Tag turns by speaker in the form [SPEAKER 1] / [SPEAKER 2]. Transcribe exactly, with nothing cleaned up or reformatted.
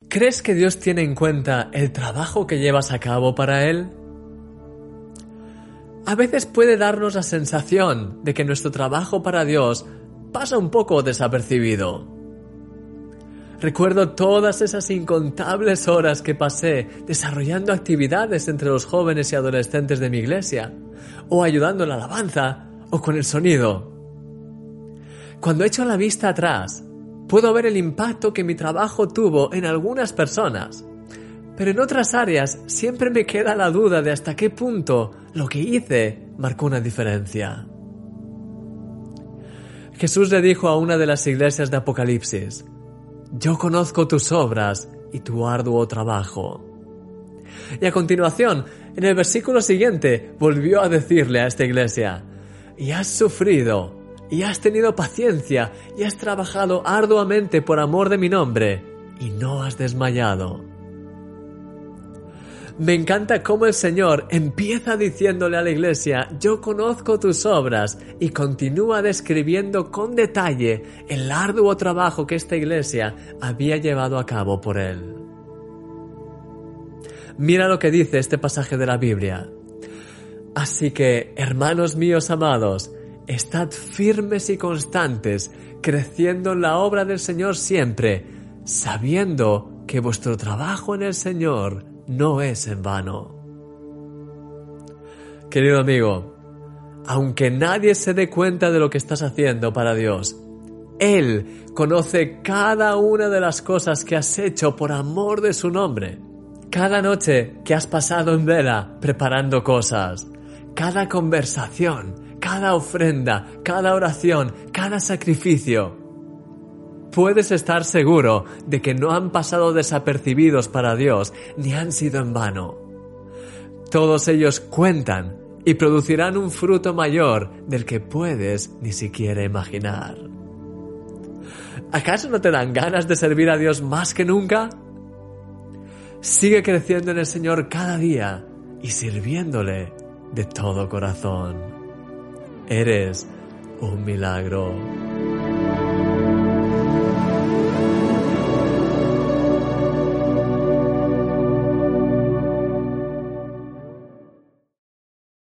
[SPEAKER 1] ¿Crees que Dios tiene en cuenta el trabajo que llevas a cabo para Él? A veces puede darnos la sensación de que nuestro trabajo para Dios pasa un poco desapercibido. Recuerdo todas esas incontables horas que pasé desarrollando actividades entre los jóvenes y adolescentes de mi iglesia, o ayudando en la alabanza, o con el sonido. Cuando echo la vista atrás, puedo ver el impacto que mi trabajo tuvo en algunas personas, pero en otras áreas siempre me queda la duda de hasta qué punto lo que hice marcó una diferencia. Jesús le dijo a una de las iglesias de Apocalipsis: «Yo conozco tus obras y tu arduo trabajo». Y a continuación, en el versículo siguiente, volvió a decirle a esta iglesia: «Y has sufrido, y has tenido paciencia, y has trabajado arduamente por amor de mi nombre, y no has desmayado». Me encanta cómo el Señor empieza diciéndole a la iglesia: «Yo conozco tus obras», y continúa describiendo con detalle el arduo trabajo que esta iglesia había llevado a cabo por Él. Mira lo que dice este pasaje de la Biblia: «Así que, hermanos míos amados, estad firmes y constantes, creciendo en la obra del Señor siempre, sabiendo que vuestro trabajo en el Señor no es en vano». Querido amigo, aunque nadie se dé cuenta de lo que estás haciendo para Dios, Él conoce cada una de las cosas que has hecho por amor de su nombre. Cada noche que has pasado en vela preparando cosas, cada conversación, cada ofrenda, cada oración, cada sacrificio. Puedes estar seguro de que no han pasado desapercibidos para Dios ni han sido en vano. Todos ellos cuentan y producirán un fruto mayor del que puedes ni siquiera imaginar. ¿Acaso no te dan ganas de servir a Dios más que nunca? Sigue creciendo en el Señor cada día y sirviéndole de todo corazón. Eres un milagro.